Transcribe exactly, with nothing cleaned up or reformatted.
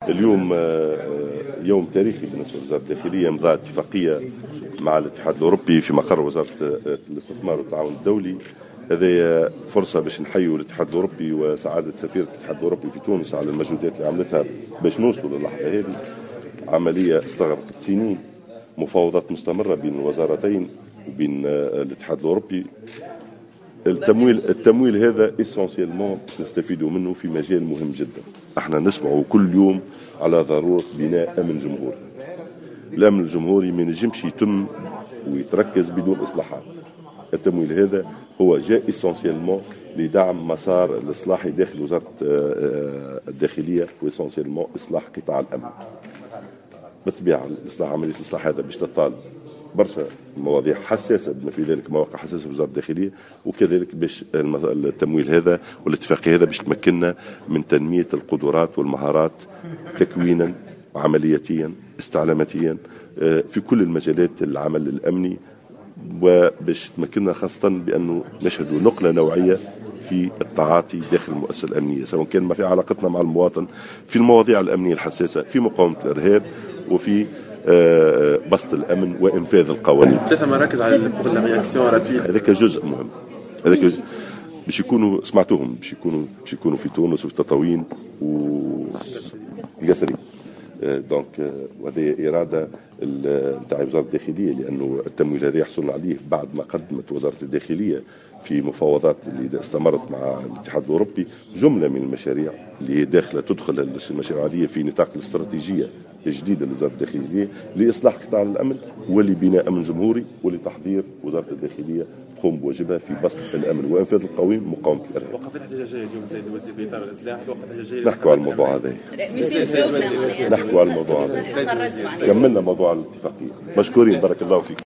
اليوم يوم تاريخي بالنسبة لوزارة الداخلية. مضى اتفاقية مع الاتحاد الأوروبي في مقر وزارة الاستثمار والتعاون الدولي. هذه فرصة باش نحيوا الاتحاد الأوروبي وسعادة سفيرة الاتحاد الأوروبي في تونس على المجهودات اللي عملتها باش نوصلوا للحظة هذه. عملية استغرقت سنين، مفاوضات مستمرة بين الوزارتين وبين الاتحاد الأوروبي. التمويل التمويل هذا اسونسيالمون باش نستفيدوا منه في مجال مهم جدا. احنا نسمعوا كل يوم على ضروره بناء امن جمهوري. الامن الجمهوري ما ينجمش يتم ويتركز بدون اصلاحات. التمويل هذا هو جاء اسونسيالمون لدعم مسار الاصلاحي داخل وزاره الداخليه واسونسيالمون اصلاح قطاع الامن. بالطبيعه الاصلاح عمليه الاصلاح هذا باش تطال برشا مواضيع حساسه بما في ذلك مواقع حساسه في وزاره الداخليه، وكذلك باش التمويل هذا والاتفاقيه هذا باش تمكننا من تنميه القدرات والمهارات تكوينا عملياتيا استعلاماتيا في كل المجالات العمل الامني، وباش تمكننا خاصه بانه نشهد نقله نوعيه في التعاطي داخل المؤسسه الامنيه، سواء كان ما في علاقتنا مع المواطن في المواضيع الامنيه الحساسه في مقاومه الارهاب وفي بسط الامن وانفاذ القوانين. ثلاثه مراكز على الرياكسيون رابيد، هذاك جزء مهم. هذاك باش يكونوا سمعتوهم باش يكونوا باش يكونوا في تونس وفي تطاوين وقسري. دونك وهذه اراده نتاع وزاره الداخليه، لانه التمويل هذا يحصل عليه بعد ما قدمت وزاره الداخليه في مفاوضات اللي استمرت مع الاتحاد الاوروبي جمله من المشاريع اللي هي داخله تدخل المشاريع هذه في نطاق الاستراتيجيه الجديده لوزاره الداخليه لاصلاح قطاع الامن ولبناء امن جمهوري ولتحضير وزاره الداخليه تقوم بواجبها في بسط الامن وانفاذ القوانين مقاومه الارهاب. وقفت احتجاجيه اليوم سيد الوزير في اطار الاصلاح، وقفت احتجاجيه نحكوا على الموضوع هذا. نحكوا على الموضوع هذا. كملنا موضوع الاتفاقيه. مشكورين، بارك الله فيكم.